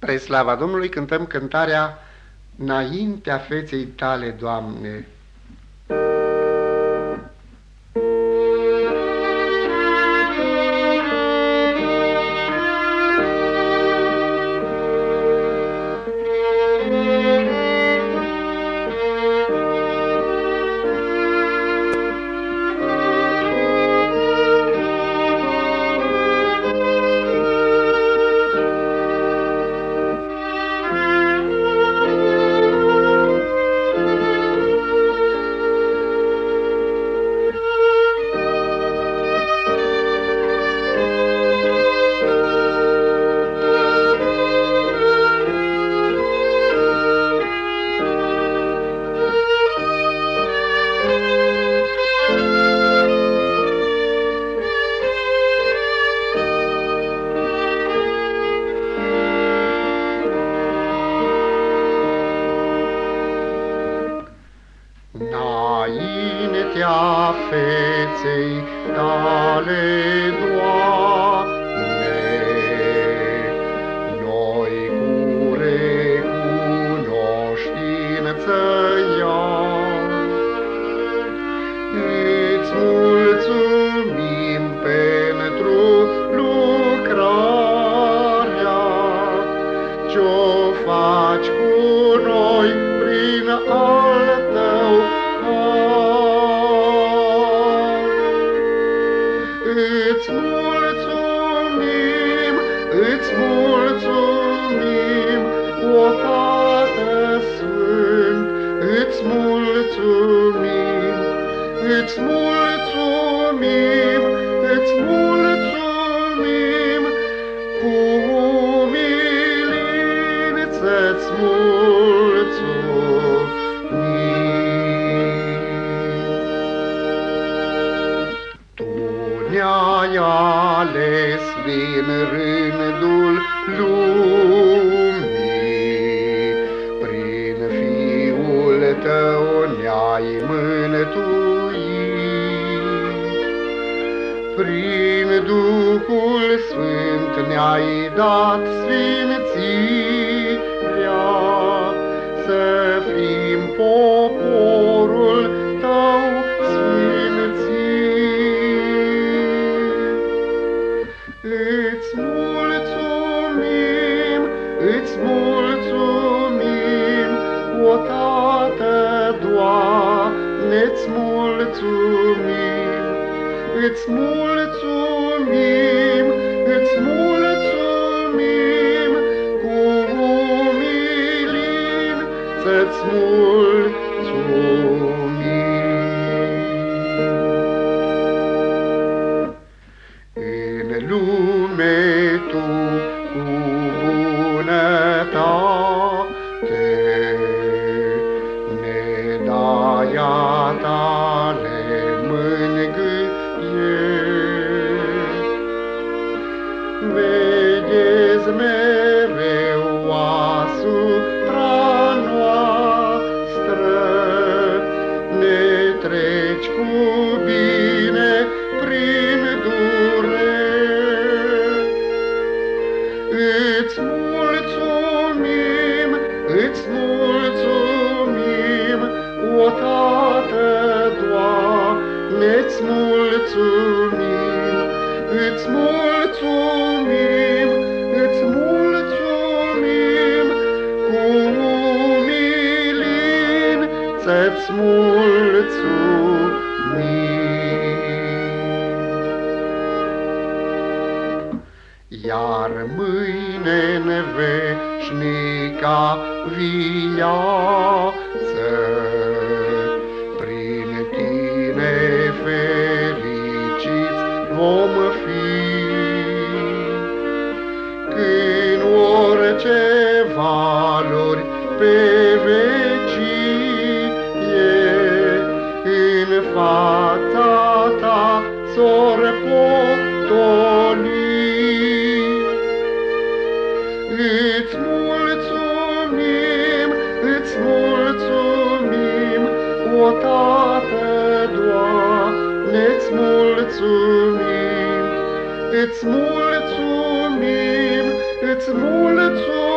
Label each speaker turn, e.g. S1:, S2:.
S1: Spre slava Domnului cântăm cântarea Înaintea feței tale, Doamne. Înaintea feței tale, Doamne, noi cu recunoștință iar îți mulțumim pentru lucrarea ce-o faci cu noi prin al tău har. Îți mulțumim, îți mulțumim, o Tată Sfânt, îți mulțumim, îți mulțumim, îți mulțumim, cu umilință-ți mulțumim. Tu ne-ai ales din rândul lumii, prin Fiul Tău ne-ai mântuit, prin Duhul Sfânt ne-ai dat sfințirea, să fim poporul Tău sfințit. Îți mulțumim, îți mulțumim, o Tată, Doamne-ți mulțumim, îți mulțumim, îți mulțumim, cu umilință-ți mulțumim. În lume Tu cu bunătate ne dai a Tale mângâieri. Veghezi mereu asupra noastră, ne treci cu bine prin dureri. Îți mulțumim, îți mulțumim, o Tată, Doamne-ți mulțumim, îți mulțumim, îți mulțumim, cu umilință-ți mulțumim. Iar mâine-n veșnica viață, prin Tine fericiți vom fi, când orice valuri pe vecie în fața Ta s-or potoli. Îți mulțumim, îți mulțumim, o Tată, Doamne-ți mulțumim, îți mulțumim, îți mulțumim.